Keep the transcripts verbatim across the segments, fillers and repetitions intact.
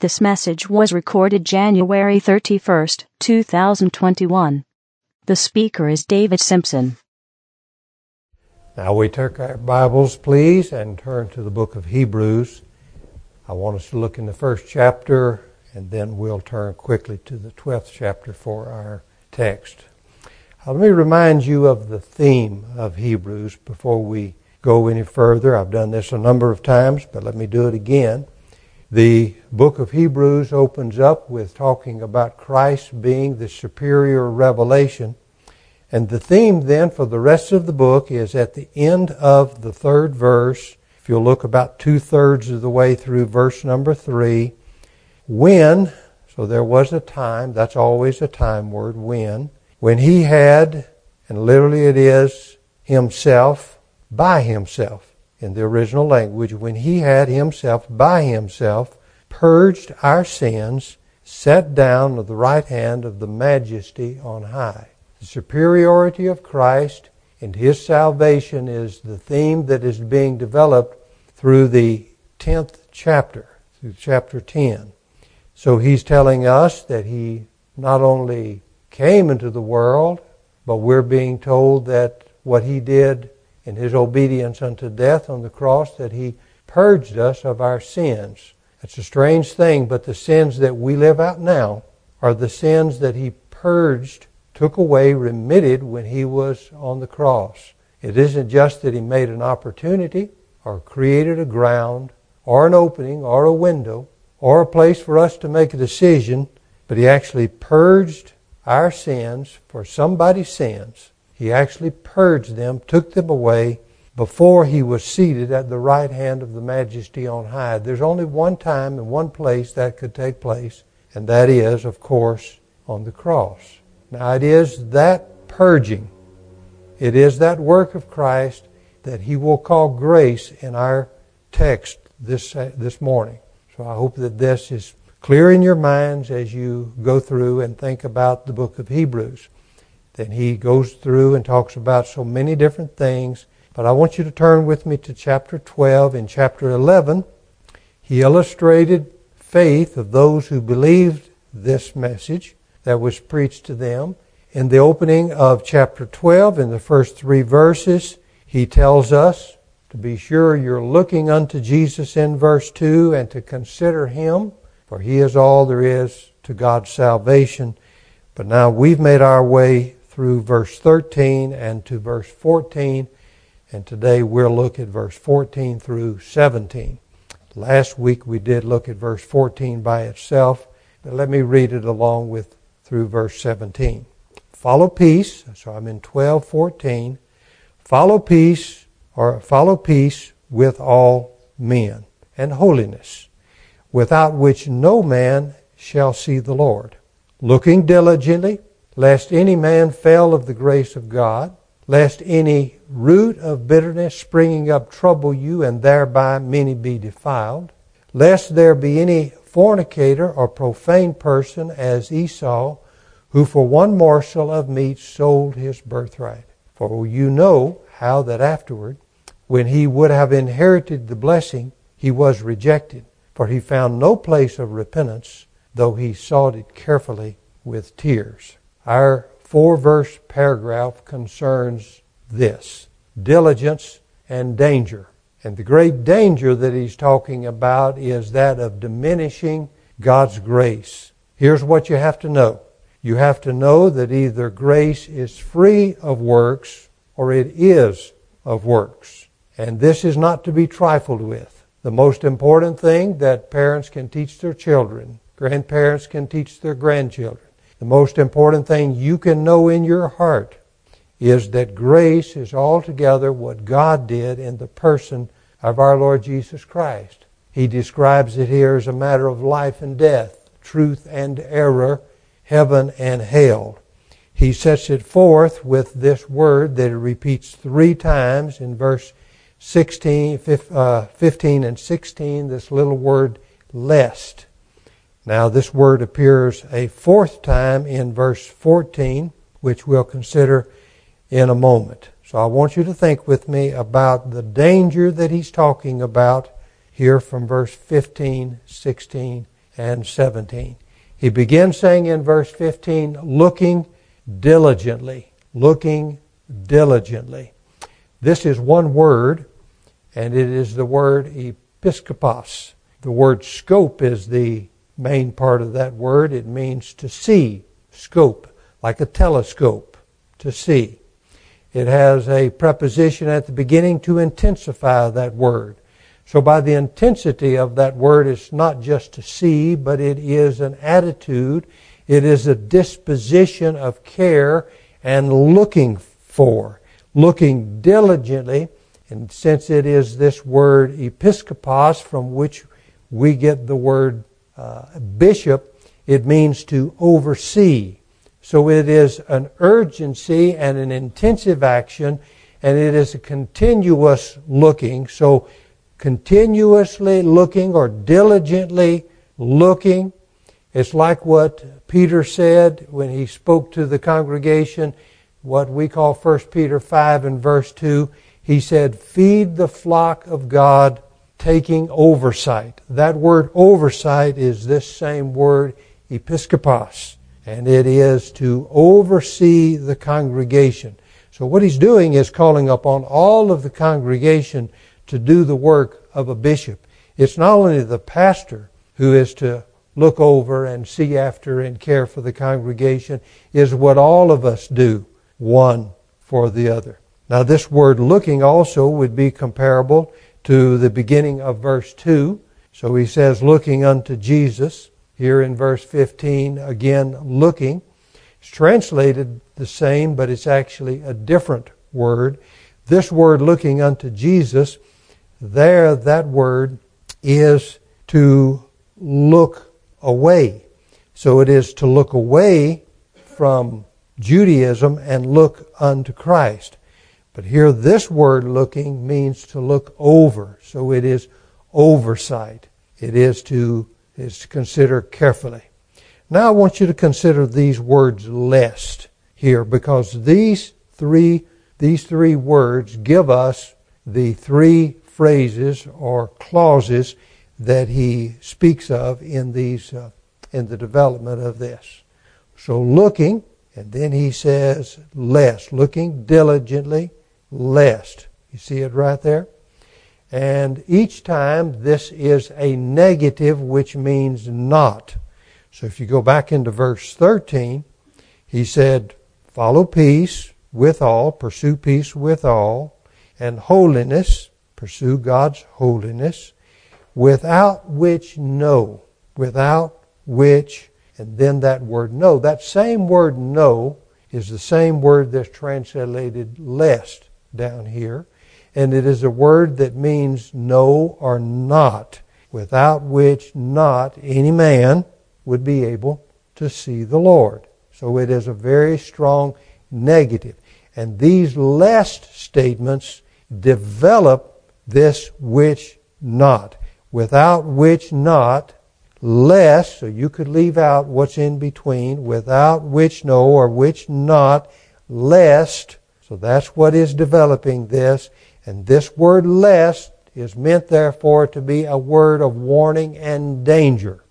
This message was recorded January thirty-first, two thousand twenty-one. The speaker is David Simpson. Now we take our Bibles, please, and turn to the book of Hebrews. I want us to look in the first chapter, and then we'll turn quickly to the twelfth chapter for our text. Now, let me remind you of the theme of Hebrews before we go any further. I've done this a number of times, but let me do it again. The book of Hebrews opens up with talking about Christ being the superior revelation. And the theme then for the rest of the book is at the end of the third verse. If you'll look about two-thirds of the way through verse number three. When, so there was a time, that's always a time word, when. When he had, and literally it is himself, by himself. In the original language, when he had himself, by himself, purged our sins, sat down at the right hand of the majesty on high. The superiority of Christ and his salvation is the theme that is being developed through the tenth chapter, through chapter ten. So he's telling us that he not only came into the world, but we're being told that what he did in his obedience unto death on the cross, that he purged us of our sins. It's a strange thing, but the sins that we live out now are the sins that he purged, took away, remitted when he was on the cross. It isn't just that he made an opportunity or created a ground or an opening or a window or a place for us to make a decision, but he actually purged our sins for somebody's sins. He actually purged them, took them away before he was seated at the right hand of the majesty on high. There's only one time and one place that could take place, and that is, of course, on the cross. Now it is that purging, it is that work of Christ that he will call grace in our text this, uh, this morning. So I hope that this is clear in your minds as you go through and think about the book of Hebrews. Then he goes through and talks about so many different things. But I want you to turn with me to chapter twelve. In chapter eleven, he illustrated faith of those who believed this message that was preached to them. In the opening of chapter twelve, in the first three verses, he tells us to be sure you're looking unto Jesus in verse two and to consider him, for he is all there is to God's salvation. But now we've made our way through verse thirteen and to verse fourteen, and today we'll look at verse fourteen through seventeen. Last week we did look at verse fourteen by itself, but let me read it along with through verse seventeen. Follow peace, so I'm in twelve fourteen. Follow peace, or follow peace with all men, and holiness, without which no man shall see the Lord. Looking diligently, lest any man fail of the grace of God, lest any root of bitterness springing up trouble you, and thereby many be defiled, lest there be any fornicator or profane person as Esau, who for one morsel of meat sold his birthright. For you know how that afterward, when he would have inherited the blessing, he was rejected, for he found no place of repentance, though he sought it carefully with tears. Our four-verse paragraph concerns this, diligence and danger. And the great danger that he's talking about is that of diminishing God's grace. Here's what you have to know. You have to know that either grace is free of works or it is of works. And this is not to be trifled with. The most important thing that parents can teach their children, grandparents can teach their grandchildren, the most important thing you can know in your heart is that grace is altogether what God did in the person of our Lord Jesus Christ. He describes it here as a matter of life and death, truth and error, heaven and hell. He sets it forth with this word that he repeats three times in verse sixteen, fifteen and sixteen, this little word, lest. Now this word appears a fourth time in verse fourteen, which we'll consider in a moment. So I want you to think with me about the danger that he's talking about here from verse fifteen, sixteen, and seventeen. He begins saying in verse fifteen, looking diligently. Looking diligently. This is one word, and it is the word episkopos. The word scope is the main part of that word. It means to see, scope, like a telescope, to see. It has a preposition at the beginning to intensify that word. So by the intensity of that word, it's not just to see, but it is an attitude. It is a disposition of care and looking for, looking diligently. And since it is this word episkopos, from which we get the word uh, bishop, it means to oversee. So it is an urgency and an intensive action, and it is a continuous looking. So continuously looking or diligently looking. It's like what Peter said when he spoke to the congregation, what we call First Peter five and verse two. He said, feed the flock of God, taking oversight. That word oversight is this same word, episkopos, and it is to oversee the congregation. So what he's doing is calling upon all of the congregation to do the work of a bishop. It's not only the pastor who is to look over and see after and care for the congregation, is what all of us do, one for the other. Now this word looking also would be comparable to the beginning of verse two. So he says, looking unto Jesus. Here in verse fifteen, again, looking. It's translated the same, but it's actually a different word. This word, looking unto Jesus, there, that word is to look away. So it is to look away from Judaism and look unto Christ. But here this word looking means to look over. So it is oversight. It is to, is to consider carefully. Now I want you to consider these words lest here, because these three, these three words give us the three phrases or clauses that he speaks of in these uh, in the development of this. So looking, and then he says lest, looking diligently, lest. You see it right there? And each time this is a negative, which means not. So if you go back into verse thirteen, he said, follow peace with all, pursue peace with all, and holiness, pursue God's holiness, without which no, without which, and then that word no. That same word no is the same word that's translated lest down here. And it is a word that means no or not, without which not any man would be able to see the Lord. So it is a very strong negative. And these lest statements develop this which not. Without which not, lest, so you could leave out what's in between, without which no or which not, lest, so that's what is developing this. And this word lest is meant therefore to be a word of warning and danger.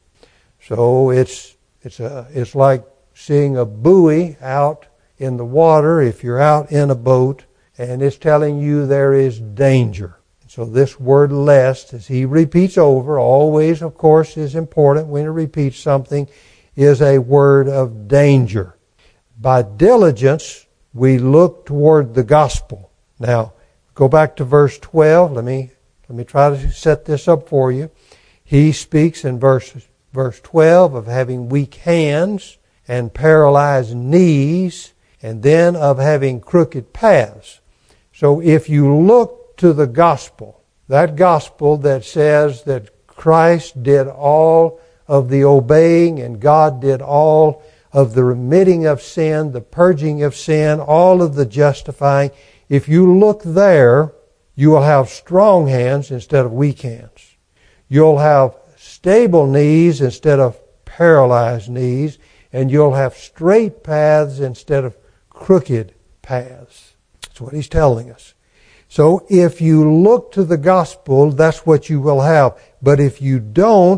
So it's it's a it's like seeing a buoy out in the water if you're out in a boat, and it's telling you there is danger. So this word lest, as he repeats over, always, of course, is important when he repeats something, is a word of danger. By diligence, we look toward the gospel. Now, go back to verse twelve. Let me let me try to set this up for you. He speaks in verse verse twelve of having weak hands and paralyzed knees, and then of having crooked paths. So if you look to the gospel, that gospel that says that Christ did all of the obeying and God did all of the remitting of sin, the purging of sin, all of the justifying. If you look there, you will have strong hands instead of weak hands. You'll have stable knees instead of paralyzed knees, and you'll have straight paths instead of crooked paths. That's what he's telling us. So if you look to the gospel, that's what you will have. But if you don't,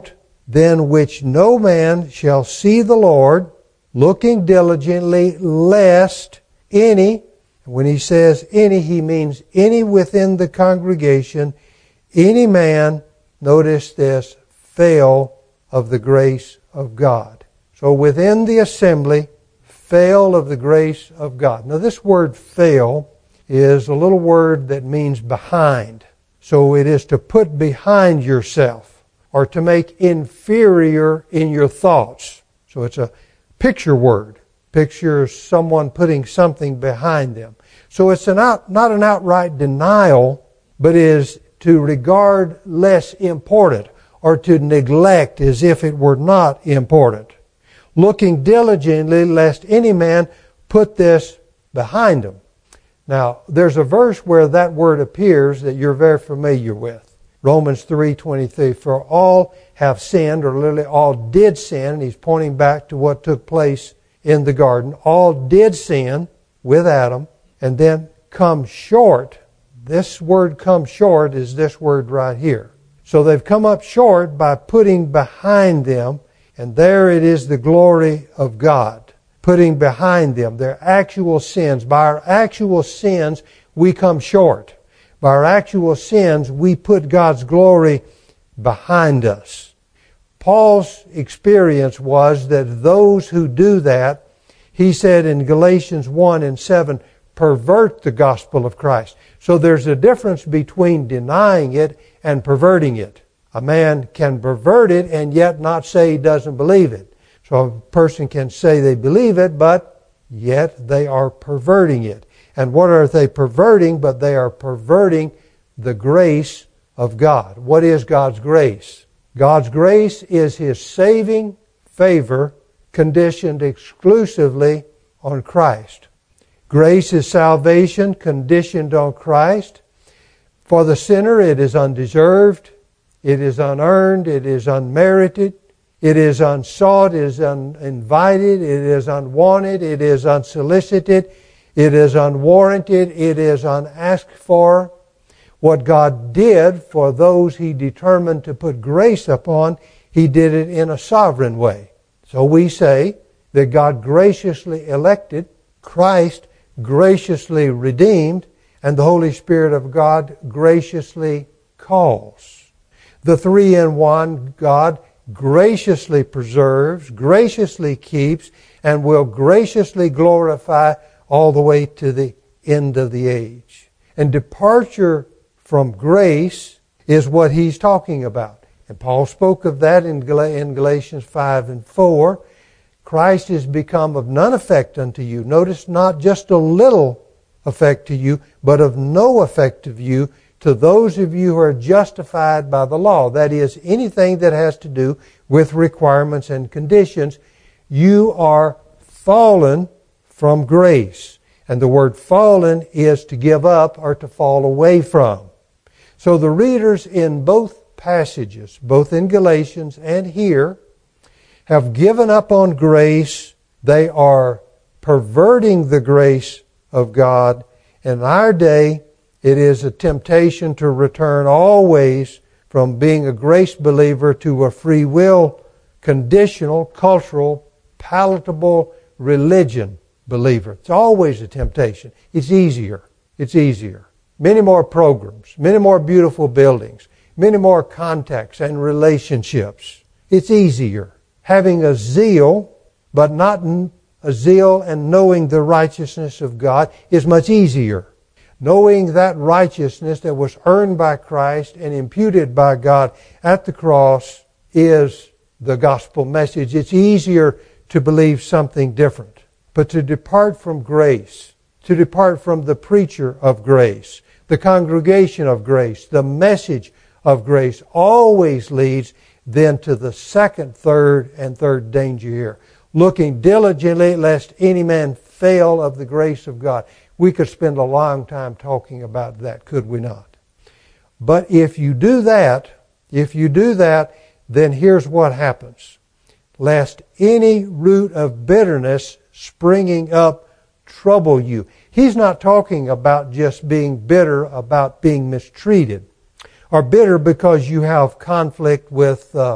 than which no man shall see the Lord, looking diligently, lest any, when he says any, he means any within the congregation, any man, notice this, fail of the grace of God. So within the assembly, fail of the grace of God. Now this word fail is a little word that means behind. So it is to put behind yourself or to make inferior in your thoughts. So it's a picture word. Picture someone putting something behind them. So it's an out, not an outright denial, but is to regard less important or to neglect as if it were not important. Looking diligently lest any man put this behind him. Now, there's a verse where that word appears that you're very familiar with. Romans three twenty-three, for all have sinned, or literally all did sin, and he's pointing back to what took place in the garden. All did sin with Adam, and then come short. This word come short is this word right here. So they've come up short by putting behind them, and there it is the glory of God. Putting behind them their actual sins. By our actual sins, we come short. By our actual sins, we put God's glory behind us. Paul's experience was that those who do that, he said in Galatians one and seven, pervert the gospel of Christ. So there's a difference between denying it and perverting it. A man can pervert it and yet not say he doesn't believe it. So a person can say they believe it, but yet they are perverting it. And what are they perverting? But they are perverting the grace of God. What is God's grace? God's grace is His saving favor conditioned exclusively on Christ. Grace is salvation conditioned on Christ. For the sinner, it is undeserved, it is unearned, it is unmerited. It is unsought, it is uninvited, it is unwanted, it is unsolicited, it is unwarranted, it is unasked for. What God did for those He determined to put grace upon, He did it in a sovereign way. So we say that God graciously elected, Christ graciously redeemed, and the Holy Spirit of God graciously calls. The three in one God graciously preserves, graciously keeps, and will graciously glorify all the way to the end of the age. And departure from grace is what he's talking about. And Paul spoke of that in Galatians five and four. Christ is become of none effect unto you. Notice not just a little effect to you, but of no effect of you to those of you who are justified by the law. That is, anything that has to do with requirements and conditions. You are fallen from grace. And the word fallen is to give up or to fall away from. So the readers in both passages, both in Galatians and here, have given up on grace. They are perverting the grace of God. In our day, it is a temptation to return always from being a grace believer to a free will, conditional, cultural, palatable religion believer. It's always a temptation. It's easier. It's easier. Many more programs, many more beautiful buildings, many more contacts and relationships. It's easier. Having a zeal, but not a zeal and knowing the righteousness of God is much easier. Knowing that righteousness that was earned by Christ and imputed by God at the cross is the gospel message. It's easier to believe something different. But to depart from grace, to depart from the preacher of grace, the congregation of grace, the message of grace, always leads then to the second, third, and third danger here. Looking diligently lest any man fail of the grace of God. We could spend a long time talking about that, could we not? But if you do that, if you do that, then here's what happens. Lest any root of bitterness springing up trouble you. He's not talking about just being bitter about being mistreated, or bitter because you have conflict with uh,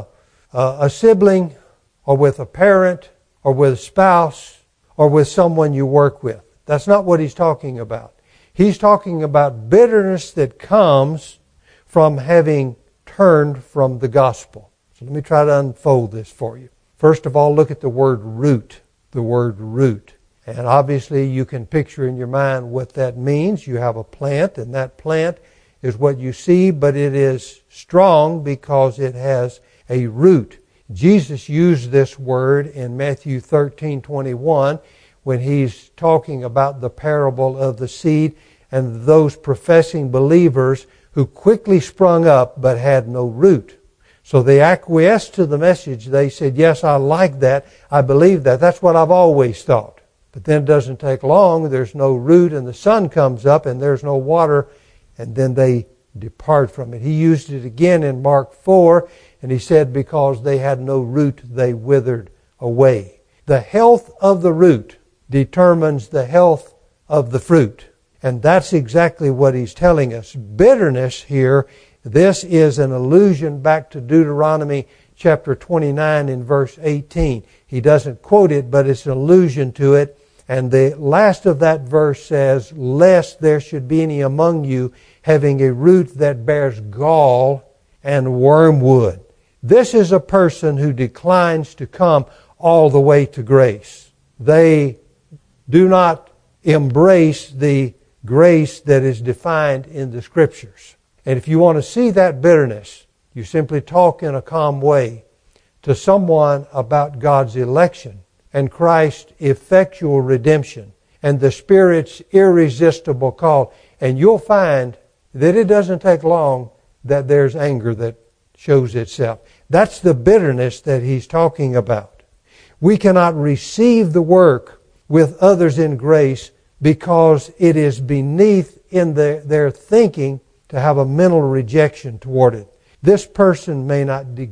uh, a sibling or with a parent or with a spouse or with someone you work with. That's not what he's talking about. He's talking about bitterness that comes from having turned from the gospel. So let me try to unfold this for you. First of all, look at the word root. The word root. And obviously you can picture in your mind what that means. You have a plant, and that plant is what you see, but it is strong because it has a root. Jesus used this word in Matthew thirteen twenty-one when he's talking about the parable of the seed and those professing believers who quickly sprung up but had no root. So they acquiesced to the message. They said, yes, I like that. I believe that. That's what I've always thought. But then it doesn't take long. There's no root, and the sun comes up, and there's no water, and then they depart from it. He used it again in Mark four, and he said, because they had no root, they withered away. The health of the root determines the health of the fruit. And that's exactly what he's telling us. Bitterness here, this is an allusion back to Deuteronomy chapter twenty-nine in verse eighteen. He doesn't quote it, but it's an allusion to it. And the last of that verse says, lest there should be any among you having a root that bears gall and wormwood. This is a person who declines to come all the way to grace. They do not embrace the grace that is defined in the Scriptures. And if you want to see that bitterness, you simply talk in a calm way to someone about God's election and Christ's effectual redemption and the Spirit's irresistible call. And you'll find that it doesn't take long that there's anger that shows itself. That's the bitterness that he's talking about. We cannot receive the work with others in grace because it is beneath in the, their thinking to have a mental rejection toward it. This person may not de-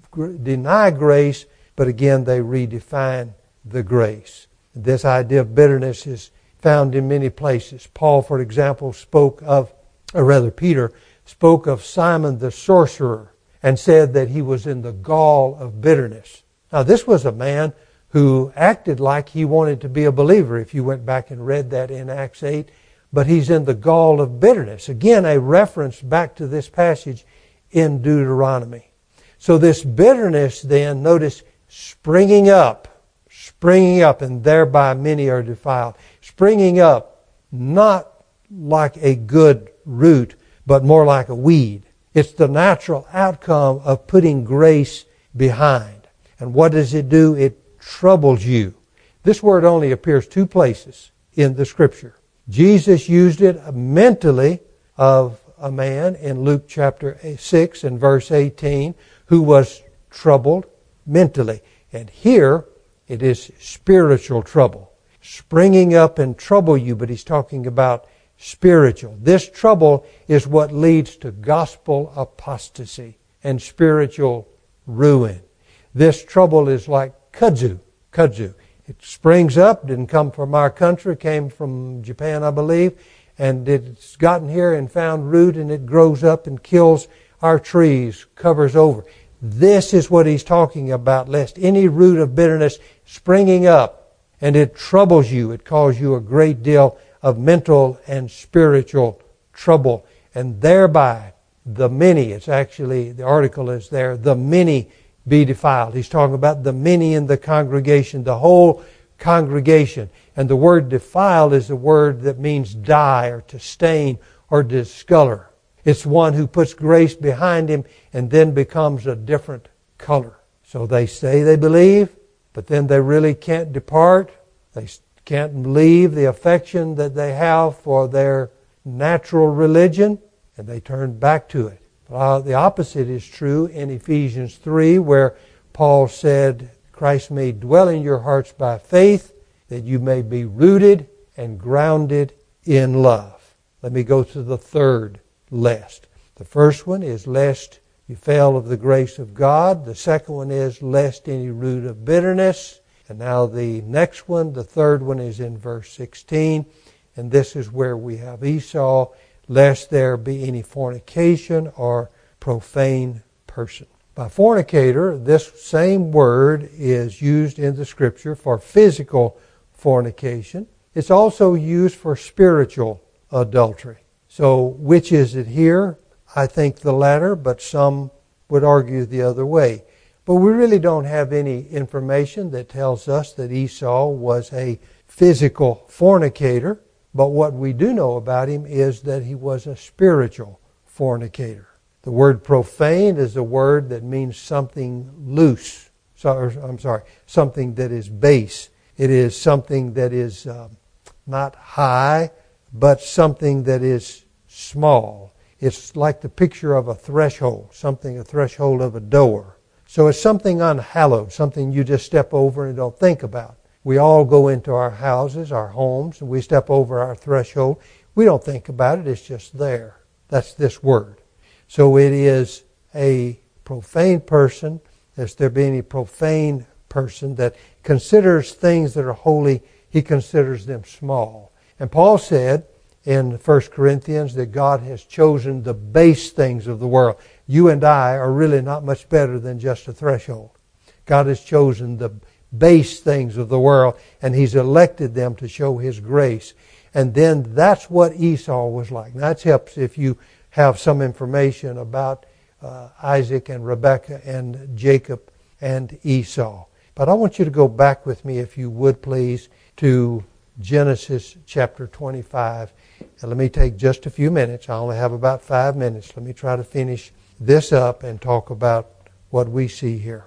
deny grace, but again, they redefine the grace. This idea of bitterness is found in many places. Paul, for example, spoke of, or rather Peter, spoke of Simon the sorcerer and said that he was in the gall of bitterness. Now, this was a man who acted like he wanted to be a believer, if you went back and read that in Acts eight. But he's in the gall of bitterness. Again, a reference back to this passage in Deuteronomy. So this bitterness then, notice, springing up, springing up, and thereby many are defiled. Springing up, not like a good root, but more like a weed. It's the natural outcome of putting grace behind. And what does it do? It troubles you. This word only appears two places in the Scripture. Jesus used it mentally of a man in Luke chapter six and verse eighteen who was troubled mentally. And here it is spiritual trouble. Springing up and trouble you, but he's talking about spiritual. This trouble is what leads to gospel apostasy and spiritual ruin. This trouble is like kudzu. Kudzu. It springs up, didn't come from our country, came from Japan, I believe, and it's gotten here and found root, and it grows up and kills our trees, covers over. This is what he's talking about, lest any root of bitterness springing up, and it troubles you. It causes you a great deal of mental and spiritual trouble, and thereby the many, it's actually, the article is there, the many be defiled. He's talking about the many in the congregation, the whole congregation. And the word defiled is a word that means dye or to stain or discolor. It's one who puts grace behind him and then becomes a different color. So they say they believe, but then they really can't depart. They can't leave the affection that they have for their natural religion, and they turn back to it. Uh, the opposite is true in Ephesians three, where Paul said, Christ may dwell in your hearts by faith, that you may be rooted and grounded in love. Let me go to the third lest. The first one is lest you fail of the grace of God. The second one is lest any root of bitterness. And now the next one, the third one, is in verse sixteen. And this is where we have Esau, lest there be any fornication or profane person. By fornicator, this same word is used in the Scripture for physical fornication. It's also used for spiritual adultery. So which is it here? I think the latter, but some would argue the other way. But we really don't have any information that tells us that Esau was a physical fornicator. But what we do know about him is that he was a spiritual fornicator. The word profane is a word that means something loose. So, I'm sorry, something that is base. It is something that is uh, not high, but something that is small. It's like the picture of a threshold, something, a threshold of a door. So it's something unhallowed, something you just step over and don't think about. We all go into our houses, our homes, and we step over our threshold. We don't think about it, it's just there. That's this word. So it is a profane person, as there be any profane person that considers things that are holy, he considers them small. And Paul said in First Corinthians that God has chosen the base things of the world. You and I are really not much better than just a threshold. God has chosen the base things of the world, and He's elected them to show His grace. And then that's what Esau was like. Now, that helps if you have some information about uh, Isaac and Rebekah and Jacob and Esau. But I want you to go back with me, if you would please, to Genesis chapter twenty-five. And let me take just a few minutes. I only have about five minutes. Let me try to finish this up and talk about what we see here.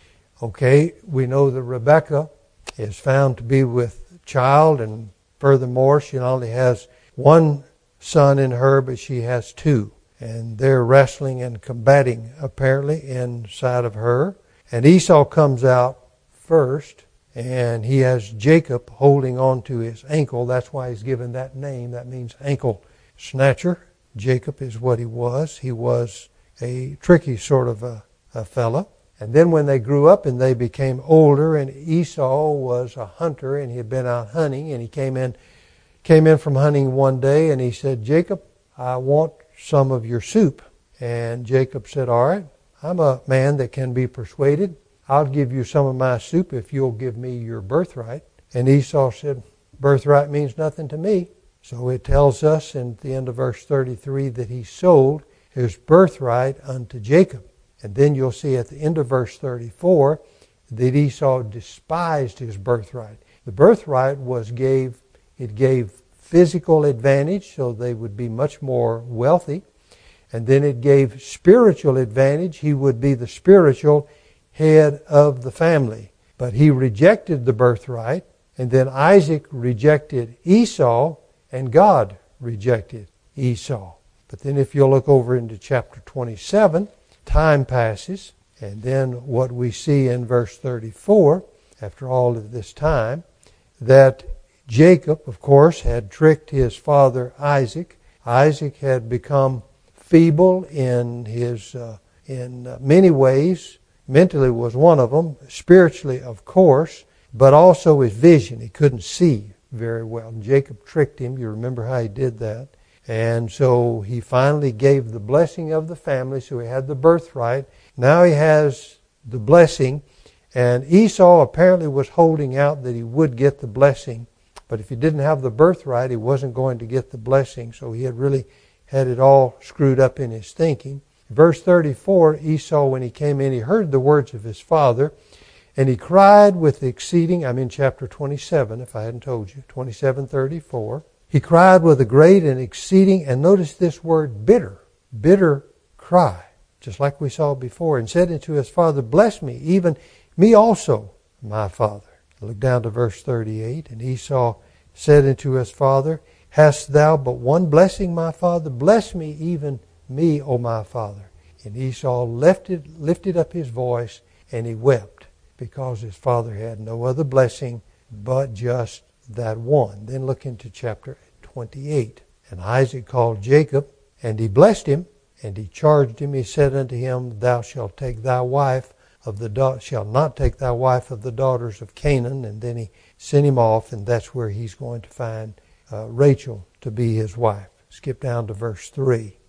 Okay, we know that Rebekah is found to be with child, and furthermore, she not only has one son in her, but she has two. And they're wrestling and combating, apparently, inside of her. And Esau comes out first, and he has Jacob holding on to his ankle. That's why he's given that name. That means ankle snatcher. Jacob is what he was. He was a tricky sort of a, a fella. And then when they grew up and they became older, and Esau was a hunter, and he had been out hunting, and he came in came in from hunting one day, and he said, Jacob, I want some of your soup. And Jacob said, all right, I'm a man that can be persuaded. I'll give you some of my soup if you'll give me your birthright. And Esau said, birthright means nothing to me. So it tells us in the end of verse thirty-three that he sold his birthright unto Jacob. And then you'll see at the end of verse thirty-four that Esau despised his birthright. The birthright was gave, it gave physical advantage, so they would be much more wealthy. And then it gave spiritual advantage. He would be the spiritual head of the family. But he rejected the birthright, and then Isaac rejected Esau, and God rejected Esau. But then if you'll look over into chapter twenty-seven, time passes, and then what we see in verse thirty-four, after all of this time, that Jacob, of course, had tricked his father Isaac. Isaac had become feeble in his, uh, in many ways. Mentally was one of them. Spiritually, of course, but also his vision. He couldn't see very well. And Jacob tricked him. You remember how he did that. And so he finally gave the blessing of the family. So he had the birthright. Now he has the blessing. And Esau apparently was holding out that he would get the blessing. But if he didn't have the birthright, he wasn't going to get the blessing. So he had really had it all screwed up in his thinking. Verse thirty-four, Esau, when he came in, he heard the words of his father, and he cried with exceeding, I'm in chapter twenty-seven, if I hadn't told you, twenty-seven thirty-four. He cried with a great and exceeding, and notice this word, bitter, bitter cry, just like we saw before, and said unto his father, bless me, even me also, my father. Look down to verse thirty-eight. And Esau said unto his father, hast thou but one blessing, my father? Bless me, even me, O my father. And Esau lifted, lifted up his voice, and he wept, because his father had no other blessing but just that one. Then look into chapter twenty-eight. And Isaac called Jacob, and he blessed him, and he charged him. He said unto him, thou shalt take thy wife of the da- shall not take thy wife of the daughters of Canaan. And then he sent him off, and that's where he's going to find uh, Rachel to be his wife. Skip down to verse three.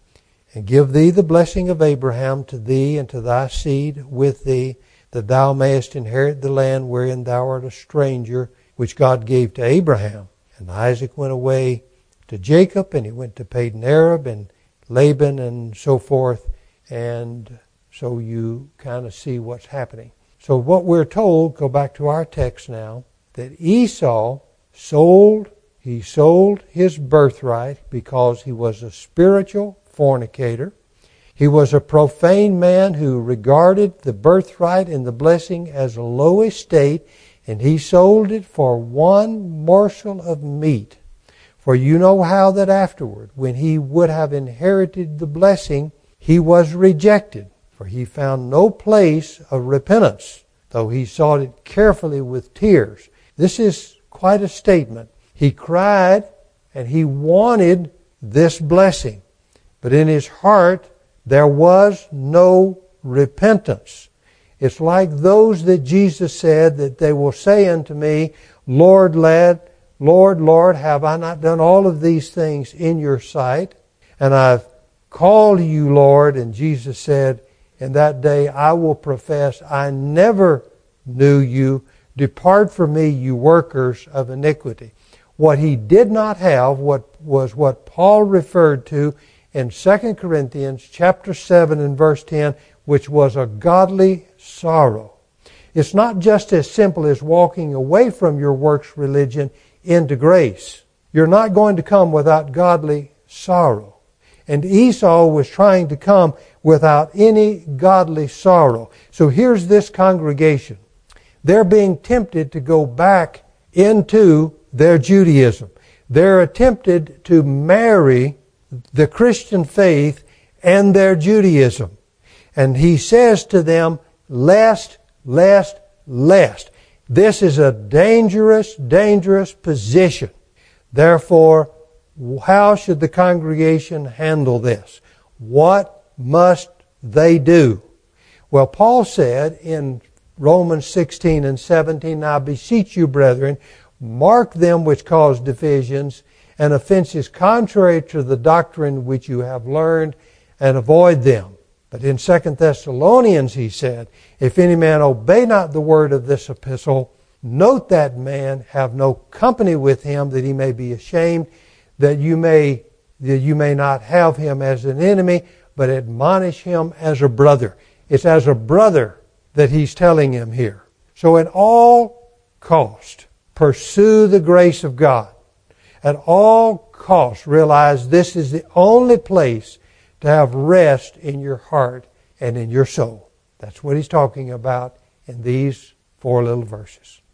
and give thee the blessing of Abraham to thee and to thy seed with thee, that thou mayest inherit the land wherein thou art a stranger, which God gave to Abraham. And Isaac went away to Jacob, and he went to Padan Aram and Laban and so forth. And so you kind of see what's happening. So what we're told, go back to our text now, that Esau sold, he sold his birthright because he was a spiritual fornicator. He was a profane man who regarded the birthright and the blessing as a low estate, and he sold it for one morsel of meat. For you know how that afterward, when he would have inherited the blessing, he was rejected. For he found no place of repentance, though he sought it carefully with tears. This is quite a statement. He cried and he wanted this blessing. But in his heart, there was no repentance. It's like those that Jesus said that they will say unto me, Lord, lad, Lord, Lord, have I not done all of these things in your sight? And I've called you, Lord. And Jesus said, in that day I will profess, I never knew you. Depart from me, you workers of iniquity. What he did not have what was what Paul referred to in Second Corinthians chapter seven and verse ten, which was a godly sorrow. It's not just as simple as walking away from your works religion into grace. You're not going to come without godly sorrow. And Esau was trying to come without any godly sorrow. So here's this congregation. They're being tempted to go back into their Judaism. They're attempted to marry the Christian faith and their Judaism. And he says to them, lest, lest, lest. This is a dangerous, dangerous position. Therefore, how should the congregation handle this? What must they do? Well, Paul said in Romans sixteen and seventeen, I beseech you, brethren, mark them which cause divisions and offenses contrary to the doctrine which you have learned, and avoid them. But in Second Thessalonians he said, if any man obey not the word of this epistle, note that man, have no company with him, that he may be ashamed, that you may that you may not have him as an enemy, but admonish him as a brother. It's as a brother that he's telling him here. So at all cost, pursue the grace of God. At all costs, realize this is the only place to have rest in your heart and in your soul. That's what he's talking about in these four little verses.